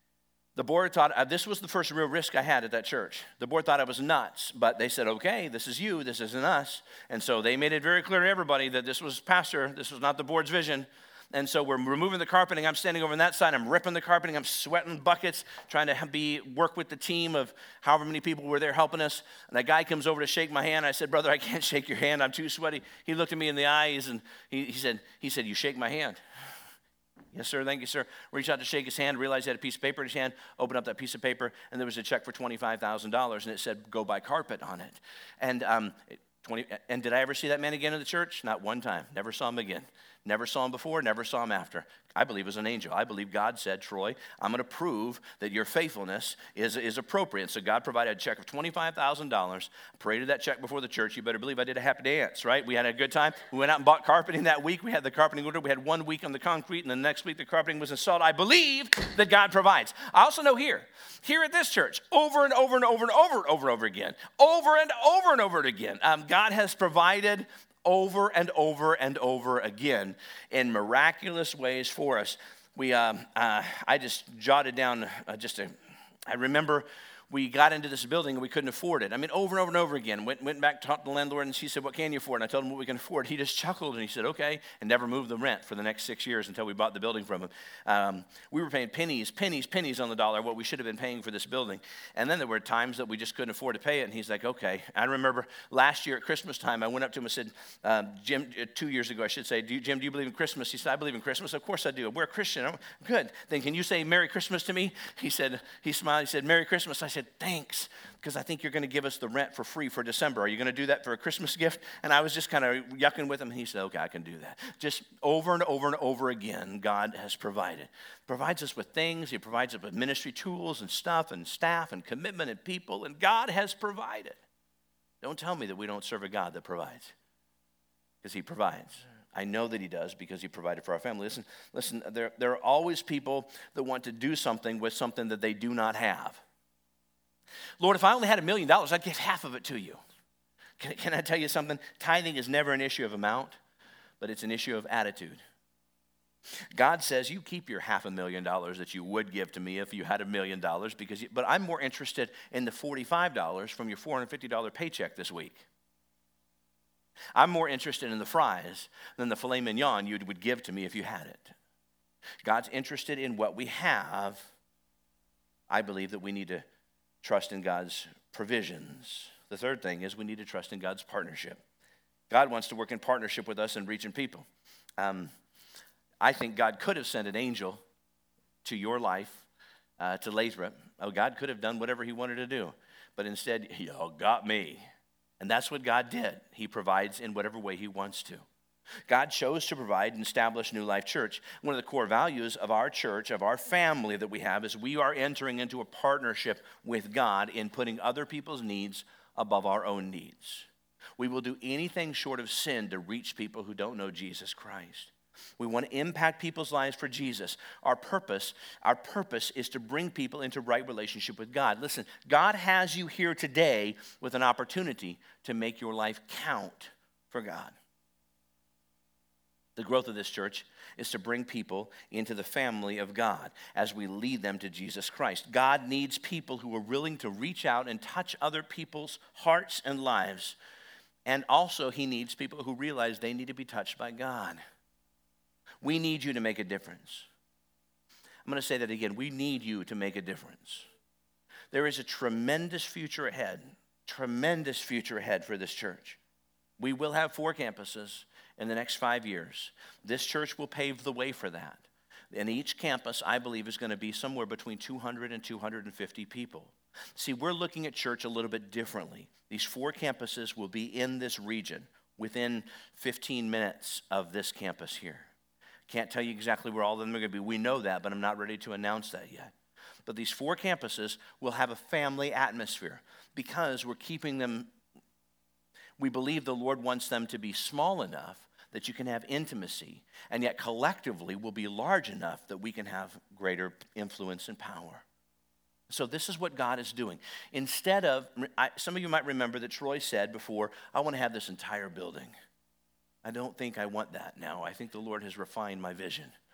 The board thought, uh, this was the first real risk I had at that church. The board thought I was nuts, but they said, okay, this is you, this isn't us. And so they made it very clear to everybody that this was pastor, this was not the board's vision. And so we're removing the carpeting. I'm standing over on that side. I'm ripping the carpeting. I'm sweating buckets, trying to be work with the team of however many people were there helping us. And a guy comes over to shake my hand. I said, brother, I can't shake your hand. I'm too sweaty. He looked at me in the eyes, and he, he said, he said, you shake my hand. Yes, sir. Thank you, sir. Reached out to shake his hand, realized he had a piece of paper in his hand, opened up that piece of paper, and there was a check for twenty-five thousand dollars, and it said, go buy carpet on it. And um, twenty, and did I ever see that man again in the church? Not one time. Never saw him again. Never saw him before, never saw him after. I believe it was an angel. I believe God said, Troy, I'm going to prove that your faithfulness is, is appropriate. So God provided a check of twenty-five thousand dollars. I paraded that check before the church. You better believe I did a happy dance, right? We had a good time. We went out and bought carpeting that week. We had the carpeting order. We had one week on the concrete, and the next week the carpeting was installed. I believe that God provides. I also know here, here at this church, over and over and over and over and over and over again, over and over and over again, um, God has provided over and over and over again in miraculous ways for us. We, um, uh, I just jotted down uh, just a, I remember we got into this building and we couldn't afford it. I mean, over and over and over again. Went, went back, talked to the landlord, and she said, what can you afford? And I told him what we can afford. He just chuckled and he said, okay, and never moved the rent for the next six years until we bought the building from him. Um, we were paying pennies, pennies, pennies on the dollar, what we should have been paying for this building. And then there were times that we just couldn't afford to pay it, and he's like, okay. I remember last year at Christmas time, I went up to him and said, um, Jim, uh, two years ago, I should say, do you, Jim, do you believe in Christmas? He said, I believe in Christmas. Of course I do. We're a Christian. I'm, good. Then can you say Merry Christmas to me? He said, he smiled. He said, Merry Christmas. I said, thanks, because I think you're going to give us the rent for free for December. Are you going to do that for a Christmas gift? And I was just kind of yucking with him. And he said, okay, I can do that. Just over and over and over again, God has provided. Provides us with things. He provides us with ministry tools and stuff and staff and commitment and people. And God has provided. Don't tell me that we don't serve a God that provides, because he provides. I know that he does because he provided for our family. Listen, listen. There, there are always people that want to do something with something that they do not have. Lord, if I only had a million dollars, I'd give half of it to you. Can, can I tell you something? Tithing is never an issue of amount, but it's an issue of attitude. God says, you keep your half a million dollars that you would give to me if you had a million dollars, because you, but I'm more interested in the forty-five dollars from your four hundred fifty dollars paycheck this week. I'm more interested in the fries than the filet mignon you would give to me if you had it. God's interested in what we have. I believe that we need to trust in God's provisions. The third thing is we need to trust in God's partnership. God wants to work in partnership with us in reaching people. Um, I think God could have sent an angel to your life, uh, to Lathrop. Oh, God could have done whatever he wanted to do. But instead, y'all got me. And that's what God did. He provides in whatever way he wants to. God chose to provide and establish New Life Church. One of the core values of our church, of our family that we have, is we are entering into a partnership with God in putting other people's needs above our own needs. We will do anything short of sin to reach people who don't know Jesus Christ. We want to impact people's lives for Jesus. Our purpose, our purpose is to bring people into right relationship with God. Listen, God has you here today with an opportunity to make your life count for God. The growth of this church is to bring people into the family of God as we lead them to Jesus Christ. God needs people who are willing to reach out and touch other people's hearts and lives. And also, he needs people who realize they need to be touched by God. We need you to make a difference. I'm going to say that again. We need you to make a difference. There is a tremendous future ahead, tremendous future ahead for this church. We will have four campuses in the next five years. This church will pave the way for that. And each campus, I believe, is going to be somewhere between two hundred and two hundred fifty people. See, we're looking at church a little bit differently. These four campuses will be in this region within fifteen minutes of this campus here. Can't tell you exactly where all of them are going to be. We know that, but I'm not ready to announce that yet. But these four campuses will have a family atmosphere because we're keeping them. We believe the Lord wants them to be small enough that you can have intimacy, and yet collectively will be large enough that we can have greater influence and power. So this is what God is doing. Instead of, I, some of you might remember that Troy said before, I want to have this entire building. I don't think I want that now. I think the Lord has refined my vision.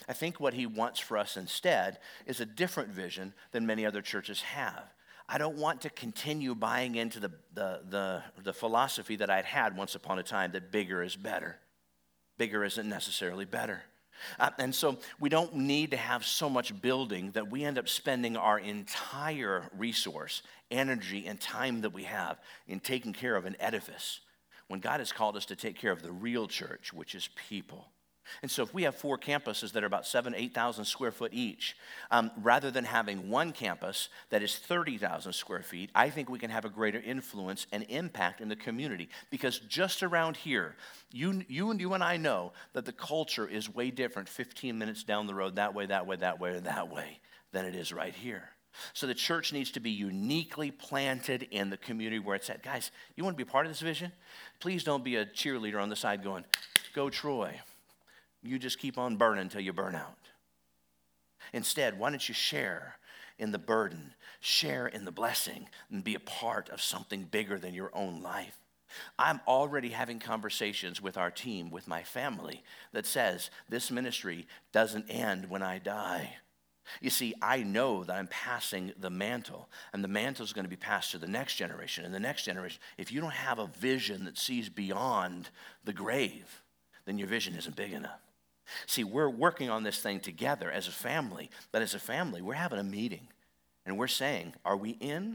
I think what he wants for us instead is a different vision than many other churches have. I don't want to continue buying into the, the, the, the philosophy that I'd had once upon a time that bigger is better. Bigger isn't necessarily better. Uh, and so we don't need to have so much building that we end up spending our entire resource, energy, and time that we have in taking care of an edifice when God has called us to take care of the real church, which is people. And so if we have four campuses that are about seven, eight thousand square foot each, um, rather than having one campus that is thirty thousand square feet, I think we can have a greater influence and impact in the community. Because just around here, you, you and you and I know that the culture is way different fifteen minutes down the road, that way, that way, that way, or that way, than it is right here. So the church needs to be uniquely planted in the community where it's at. Guys, you want to be part of this vision? Please don't be a cheerleader on the side going, "Go Troy." You just keep on burning until you burn out. Instead, why don't you share in the burden, share in the blessing, and be a part of something bigger than your own life? I'm already having conversations with our team, with my family, that says this ministry doesn't end when I die. You see, I know that I'm passing the mantle, and the mantle is going to be passed to the next generation and the next generation. If you don't have a vision that sees beyond the grave, then your vision isn't big enough. See, we're working on this thing together as a family, but as a family, we're having a meeting, and we're saying, are we in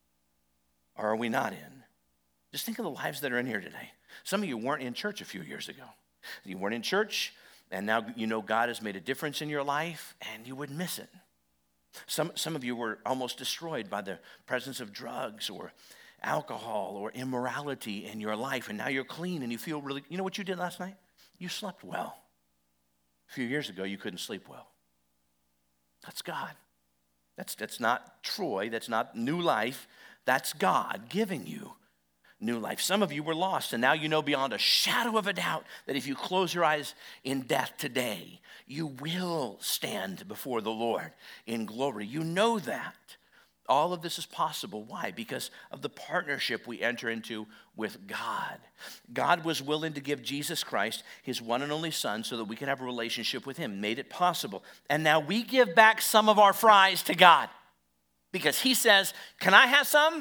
or are we not in? Just think of the lives that are in here today. Some of you weren't in church a few years ago. You weren't in church, and now you know God has made a difference in your life, and you wouldn't miss it. Some, some of you were almost destroyed by the presence of drugs or alcohol or immorality in your life, and now you're clean and you feel really, you know what you did last night? You slept well. A few years ago, you couldn't sleep well. That's God. That's, that's not Troy. That's not new life. That's God giving you new life. Some of you were lost, and now you know beyond a shadow of a doubt that if you close your eyes in death today, you will stand before the Lord in glory. You know that. All of this is possible. Why? Because of the partnership we enter into with God. God was willing to give Jesus Christ, his one and only son, so that we could have a relationship with him, made it possible. And now we give back some of our fries to God because he says, can I have some?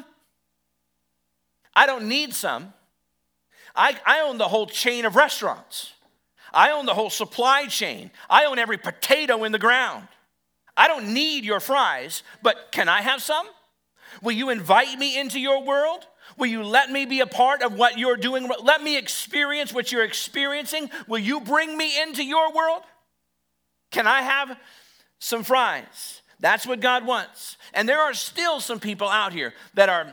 I don't need some. I, I own the whole chain of restaurants. I own the whole supply chain. I own every potato in the ground. I don't need your fries, but can I have some? Will you invite me into your world? Will you let me be a part of what you're doing? Let me experience what you're experiencing. Will you bring me into your world? Can I have some fries? That's what God wants. And there are still some people out here that are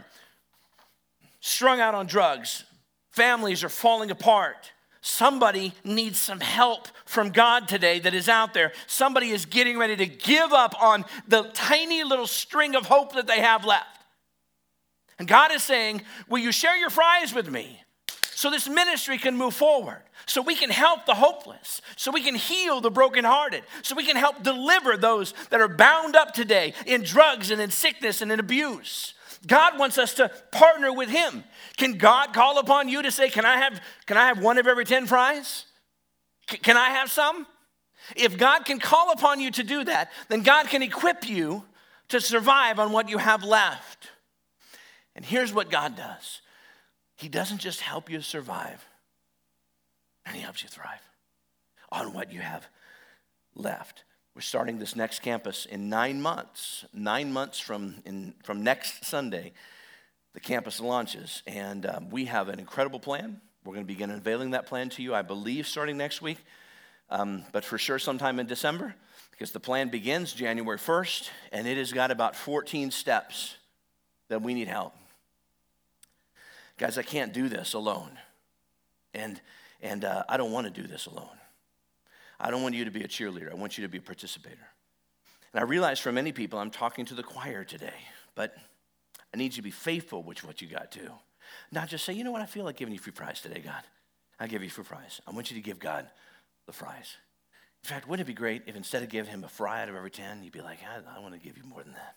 strung out on drugs. Families are falling apart. Somebody needs some help from God today that is out there. Somebody is getting ready to give up on the tiny little string of hope that they have left. And God is saying, will you share your fries with me so this ministry can move forward, so we can help the hopeless, so we can heal the brokenhearted, so we can help deliver those that are bound up today in drugs and in sickness and in abuse. God wants us to partner with him. Can God call upon you to say, can I have, can I have one of every ten fries? C- can I have some? If God can call upon you to do that, then God can equip you to survive on what you have left. And here's what God does. He doesn't just help you survive, and he helps you thrive on what you have left. We're starting this next campus in nine months. Nine months from, in, from next Sunday, the campus launches. And um, we have an incredible plan. We're going to begin unveiling that plan to you, I believe, starting next week. Um, but for sure sometime in December, because the plan begins January first, and it has got about fourteen steps that we need help. Guys, I can't do this alone. And, and uh, I don't want to do this alone. I don't want you to be a cheerleader. I want you to be a participator. And I realize for many people, I'm talking to the choir today, but I need you to be faithful with what you got to. Not just say, you know what, I feel like giving you free fries today, God. I'll give you free fries. I want you to give God the fries. In fact, wouldn't it be great if instead of giving him a fry out of every ten, you'd be like, I, I want to give you more than that.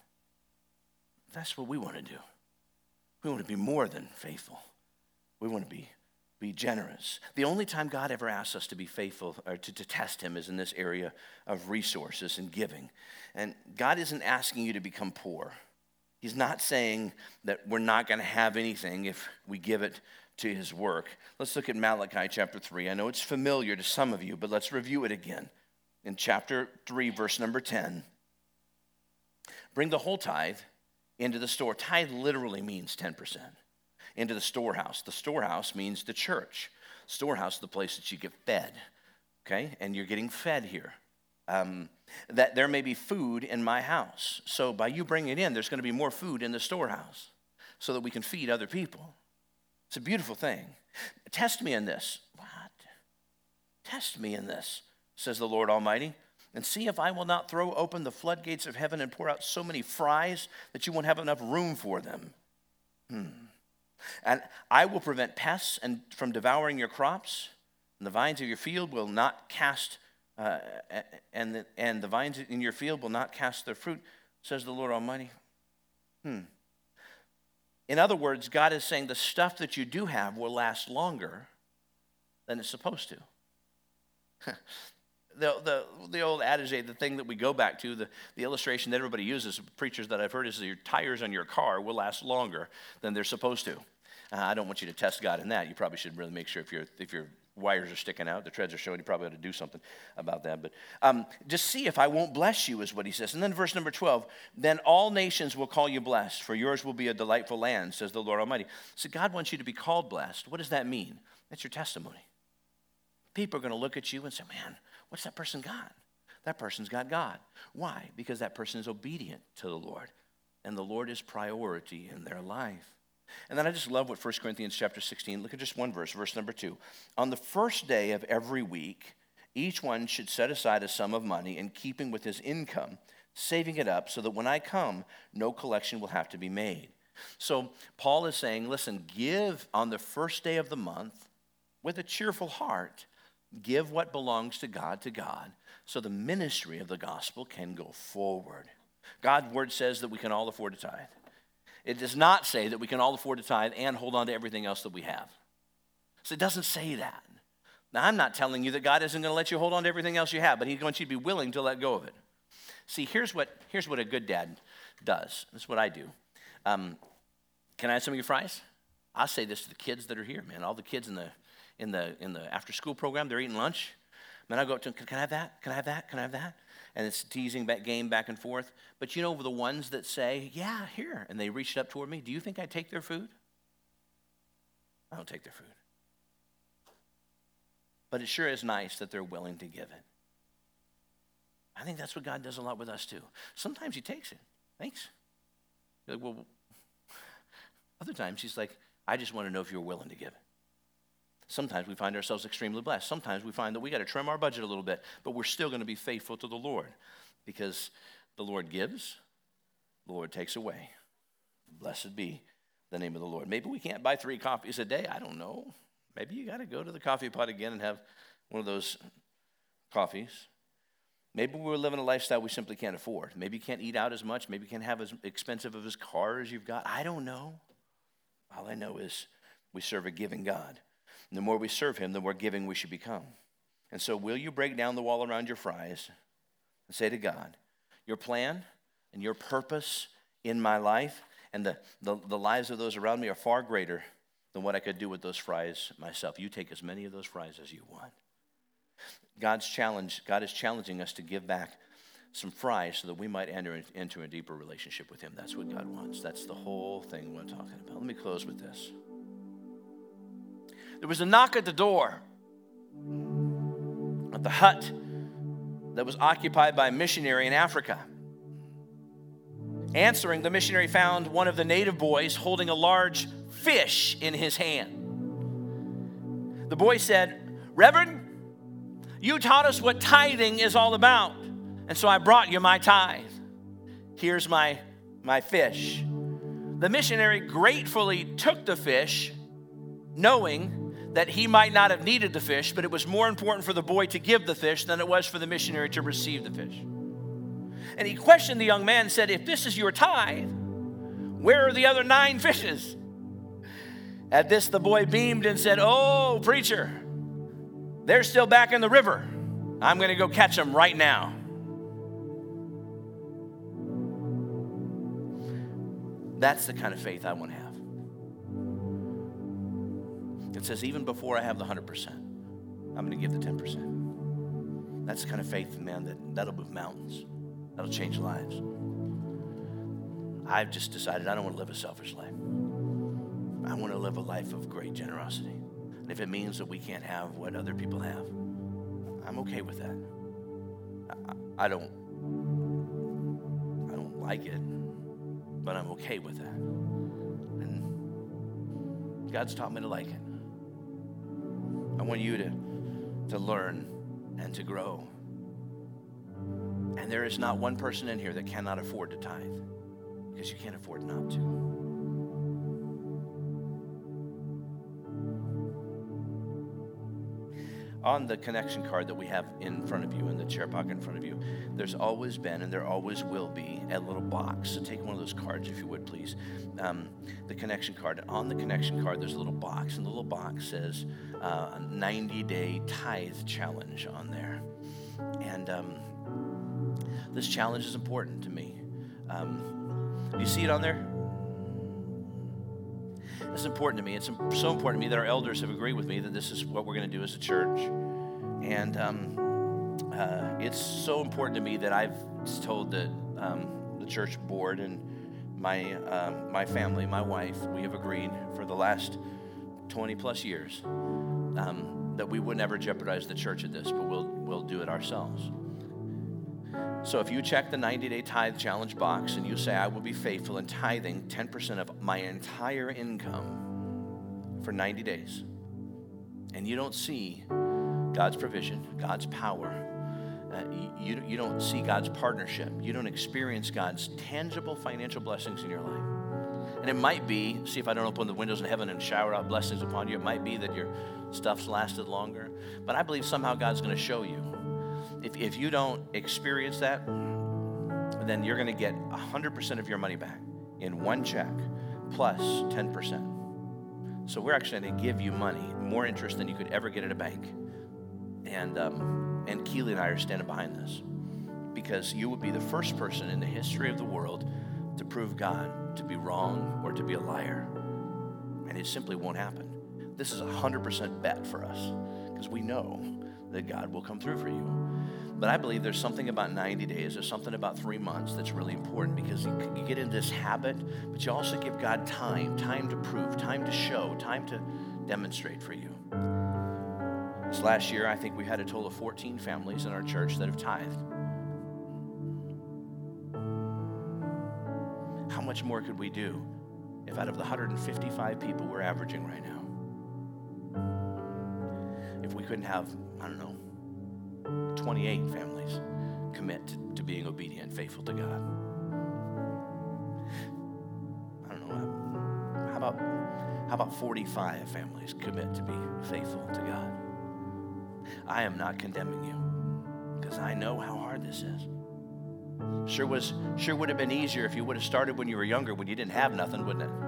That's what we want to do. We want to be more than faithful. We want to be, be generous. The only time God ever asks us to be faithful or to, to test him is in this area of resources and giving. And God isn't asking you to become poor. He's not saying that we're not going to have anything if we give it to his work. Let's look at Malachi chapter three. I know it's familiar to some of you, but let's review it again. In chapter three, verse number ten, bring the whole tithe into the store. Tithe literally means ten percent. Into the storehouse. The storehouse means the church. Storehouse is the place that you get fed, okay? And you're getting fed here. Um, that there may be food in my house. So by you bringing it in, there's going to be more food in the storehouse so that we can feed other people. It's a beautiful thing. Test me in this. What? Test me in this, says the Lord Almighty, and see if I will not throw open the floodgates of heaven and pour out so many fries that you won't have enough room for them. Hmm. And I will prevent pests and from devouring your crops, and the vines of your field will not cast, uh, and, the, and the vines in your field will not cast their fruit, says the Lord Almighty. Hmm. In other words, God is saying the stuff that you do have will last longer than it's supposed to. the, the, the old adage, the thing that we go back to, the, the illustration that everybody uses, preachers that I've heard, is that your tires on your car will last longer than they're supposed to. Uh, I don't want you to test God in that. You probably should really make sure if, you're, if your wires are sticking out, the treads are showing, you probably ought to do something about that. But um, just see if I won't bless you, is what he says. And then verse number twelve, then all nations will call you blessed, for yours will be a delightful land, says the Lord Almighty. So God wants you to be called blessed. What does that mean? That's your testimony. People are going to look at you and say, man, what's that person got? That person's got God. Why? Because that person is obedient to the Lord, and the Lord is priority in their life. And then I just love what First Corinthians chapter sixteen, look at just one verse, verse number two. On the first day of every week, each one should set aside a sum of money in keeping with his income, saving it up so that when I come, no collection will have to be made. So Paul is saying, listen, give on the first day of the month with a cheerful heart. Give what belongs to God to God so the ministry of the gospel can go forward. God's word says that we can all afford to tithe. It does not say that we can all afford to tithe and hold on to everything else that we have. So it doesn't say that. Now, I'm not telling you that God isn't going to let you hold on to everything else you have, but he wants you to be willing to let go of it. See, here's what, here's what a good dad does. This is what I do. Um, can I have some of your fries? I say this to the kids that are here, man. All the kids in the in the in the after-school program, they're eating lunch. Man, I go up to them, can I have that? Can I have that? Can I have that? And it's teasing back game back and forth. But you know the ones that say, yeah, here, and they reached up toward me, do you think I take their food? I don't take their food. But it sure is nice that they're willing to give it. I think that's what God does a lot with us too. Sometimes he takes it. Thanks. You're like, well, other times he's like, I just want to know if you're willing to give it. Sometimes we find ourselves extremely blessed. Sometimes we find that we got to trim our budget a little bit, but we're still going to be faithful to the Lord because the Lord gives, the Lord takes away. Blessed be the name of the Lord. Maybe we can't buy three coffees a day. I don't know. Maybe you got to go to the coffee pot again and have one of those coffees. Maybe we're living a lifestyle we simply can't afford. Maybe you can't eat out as much. Maybe you can't have as expensive of a car as you've got. I don't know. All I know is we serve a giving God. And the more we serve him, the more giving we should become. And so will you break down the wall around your fries and say to God, your plan and your purpose in my life and the, the, the lives of those around me are far greater than what I could do with those fries myself. You take as many of those fries as you want. God's challenge, God is challenging us to give back some fries so that we might enter into a deeper relationship with him. That's what God wants. That's the whole thing we're talking about. Let me close with this. There was a knock at the door at the hut that was occupied by a missionary in Africa. Answering, the missionary found one of the native boys holding a large fish in his hand. The boy said, Reverend, you taught us what tithing is all about, and so I brought you my tithe. Here's my, my fish. The missionary gratefully took the fish, knowing that he might not have needed the fish, but it was more important for the boy to give the fish than it was for the missionary to receive the fish. And he questioned the young man and said, if this is your tithe, where are the other nine fishes? At this, the boy beamed and said, "Oh, preacher, they're still back in the river. I'm going to go catch them right now." That's the kind of faith I want to have. It says, even before I have the one hundred percent, I'm going to give the ten percent. That's the kind of faith, man, that, that'll move mountains. That'll change lives. I've just decided I don't want to live a selfish life. I want to live a life of great generosity. And if it means that we can't have what other people have, I'm okay with that. I, I don't, I don't like it, but I'm okay with that. And God's taught me to like it. I want you to, to learn and to grow. And there is not one person in here that cannot afford to tithe, because you can't afford not to. On the connection card that we have in front of you, in the chair pocket in front of you, there's always been and there always will be a little box. So take one of those cards, if you would, please. Um, the connection card. On the connection card, there's a little box, and the little box says uh, ninety-day tithe challenge on there. And um, this challenge is important to me. Um, do you see it on there? It's important to me. It's so important to me that our elders have agreed with me that this is what we're going to do as a church. And um, uh, it's so important to me that I've told the, um, the church board and my, um, my family, my wife, we have agreed for the last twenty plus years um, that we would never jeopardize the church at this, but we'll, we'll do it ourselves. So if you check the ninety-day tithe challenge box and you say, I will be faithful in tithing ten percent of my entire income for ninety days, and you don't see God's provision, God's power, uh, you, you don't see God's partnership, you don't experience God's tangible financial blessings in your life. And it might be, see if I don't open the windows of heaven and shower out blessings upon you, it might be that your stuff's lasted longer, but I believe somehow God's going to show you. If, if you don't experience that, then you're going to get one hundred percent of your money back in one check plus ten percent. So we're actually going to give you money, more interest than you could ever get at a bank. And, um, and Keely and I are standing behind this because you would be the first person in the history of the world to prove God to be wrong or to be a liar. And it simply won't happen. This is a one hundred percent bet for us because we know that God will come through for you. But I believe there's something about ninety days, there's something about three months that's really important because you, you get into this habit, but you also give God time, time to prove, time to show, time to demonstrate for you. This last year, I think we had a total of fourteen families in our church that have tithed. How much more could we do if out of the one hundred fifty-five people we're averaging right now, if we couldn't have, I don't know, twenty-eight families commit to, to being obedient and faithful to God? I don't know. How about, how about forty-five families commit to be faithful to God? I am not condemning you because I know how hard this is. Sure was, sure would have been easier if you would have started when you were younger, when you didn't have nothing, wouldn't it?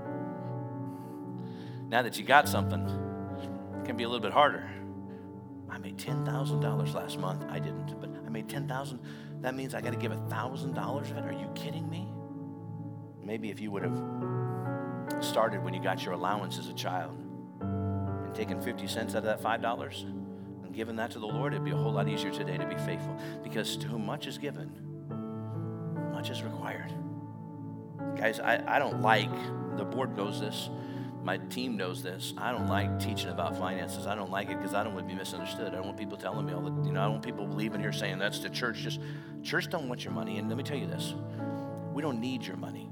Now that you got something, it can be a little bit harder. I made ten thousand dollars last month. I didn't, but I made ten thousand dollars. That means I got to give one thousand dollars of it. Are you kidding me? Maybe if you would have started when you got your allowance as a child and taken fifty cents out of that five dollars and given that to the Lord, it'd be a whole lot easier today to be faithful. Because to whom much is given, much is required. Guys, I, I don't like, the board knows this, my team knows this, I don't like teaching about finances. I don't like it because I don't want to be misunderstood. I don't want people telling me all the, you know, I don't want people leaving here saying that's the church. Just, church don't want your money. And let me tell you this, we don't need your money.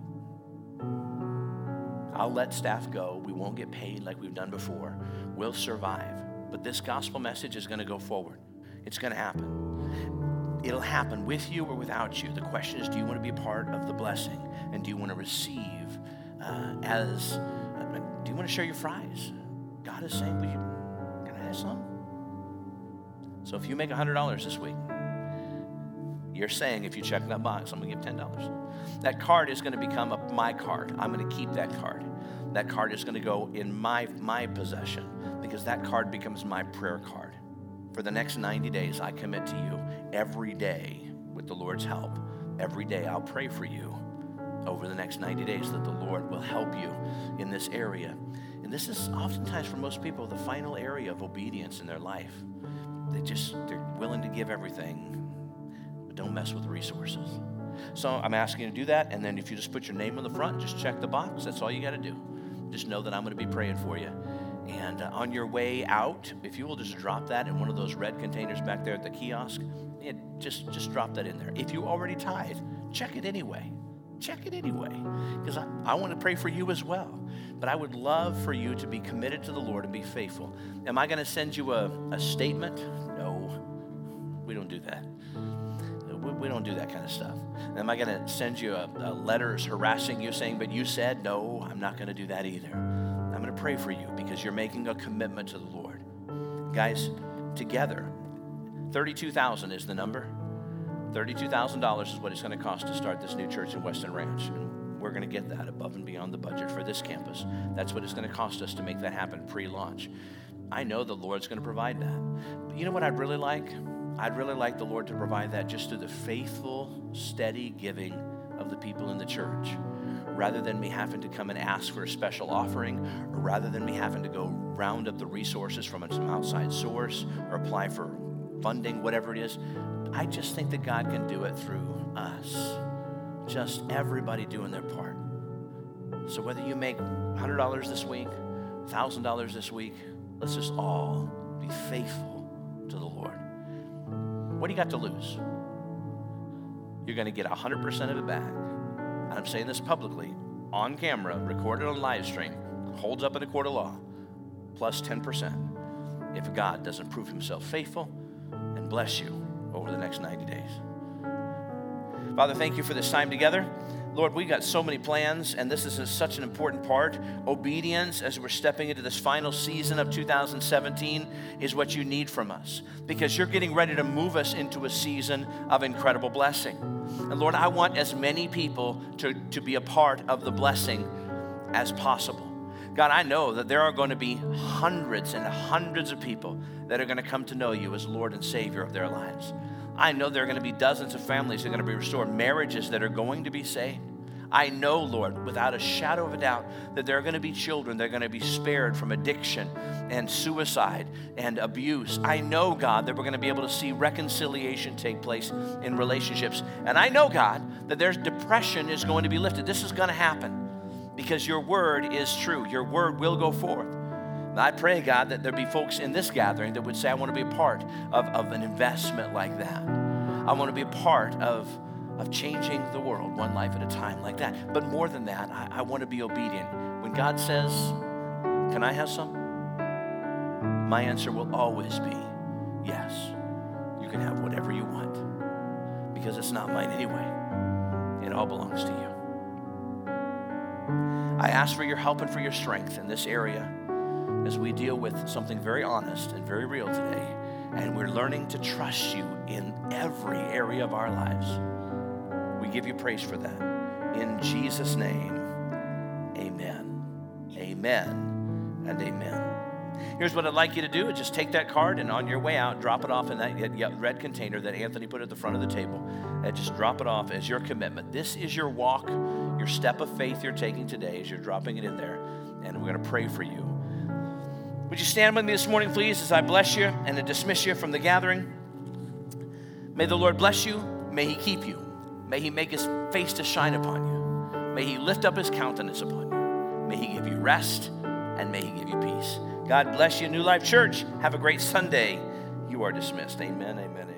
I'll let staff go. We won't get paid like we've done before. We'll survive. But this gospel message is going to go forward. It's going to happen. It'll happen with you or without you. The question is, do you want to be a part of the blessing? And do you want to receive uh, as, uh, do you want to share your fries? God is saying, will you, can I have some? So if you make one hundred dollars this week, you're saying, if you check that box, I'm going to give ten dollars. That card is going to become a, my card. I'm going to keep that card. that card is going to go in my, my possession, because that card becomes my prayer card. For the next ninety days, I commit to you every day, with the Lord's help. Every day I'll pray for you over the next ninety days that the Lord will help you in this area. And this is oftentimes for most people the final area of obedience in their life. They just, they're willing to give everything, but don't mess with the resources. So I'm asking you to do that, and then if you just put your name on the front, just check the box. That's all you got to do. Just know that I'm going to be praying for you. And uh, on your way out, if you will just drop that in one of those red containers back there at the kiosk, yeah, just, just drop that in there. If you already tithe, check it anyway. Check it anyway, because I, I want to pray for you as well. But I would love for you to be committed to the Lord and be faithful. Am I going to send you a, a statement? No, we don't do that. We, we don't do that kind of stuff. Am I going to send you a, a letters harassing you saying, but you said? No, I'm not going to do that either. I'm going to pray for you because you're making a commitment to the Lord. Guys, together, thirty-two thousand dollars is the number. thirty-two thousand dollars is what it's going to cost to start this new church in Weston Ranch. And we're going to get that above and beyond the budget for this campus. That's what it's going to cost us to make that happen pre-launch. I know the Lord's going to provide that. But you know what I'd really like? I'd really like the Lord to provide that just through the faithful, steady giving of the people in the church, rather than me having to come and ask for a special offering, or rather than me having to go round up the resources from some outside source or apply for funding, whatever it is. I just think that God can do it through us. Just everybody doing their part. So whether you make one hundred dollars this week, one thousand dollars this week, let's just all be faithful to the Lord. What do you got to lose? You're going to get one hundred percent of it back. And I'm saying this publicly, on camera, recorded on live stream, holds up in a court of law, plus ten percent if God doesn't prove himself faithful and bless you over the next ninety days. Father, thank you for this time together. Lord, we got so many plans, and this is a, such an important part. Obedience, as we're stepping into this final season of two thousand seventeen, is what you need from us, because you're getting ready to move us into a season of incredible blessing. And Lord, I want as many people to, to be a part of the blessing as possible. God, I know that there are going to be hundreds and hundreds of people that are going to come to know you as Lord and Savior of their lives. I know there are going to be dozens of families that are going to be restored, marriages that are going to be saved. I know, Lord, without a shadow of a doubt, that there are going to be children that are going to be spared from addiction and suicide and abuse. I know, God, that we're going to be able to see reconciliation take place in relationships. And I know, God, that there's depression is going to be lifted. This is going to happen because your word is true. Your word will go forth. And I pray, God, that there be folks in this gathering that would say, I want to be a part of, of an investment like that. I want to be a part of, of changing the world one life at a time like that. But more than that, I, I want to be obedient. When God says, can I have some? My answer will always be, yes, you can have whatever you want, because it's not mine anyway. It all belongs to you. I ask for your help and for your strength in this area as we deal with something very honest and very real today, and we're learning to trust you in every area of our lives. We give you praise for that. In Jesus' name, amen. Amen and amen. Here's what I'd like you to do. Just take that card, and on your way out, drop it off in that red container that Anthony put at the front of the table. And just drop it off as your commitment. This is your walk, your step of faith you're taking today as you're dropping it in there. And we're going to pray for you. Would you stand with me this morning, please, as I bless you and to dismiss you from the gathering? May the Lord bless you. May he keep you. May he make his face to shine upon you. May he lift up his countenance upon you. May he give you rest, and may he give you peace. God bless you, New Life Church. Have a great Sunday. You are dismissed. Amen, amen.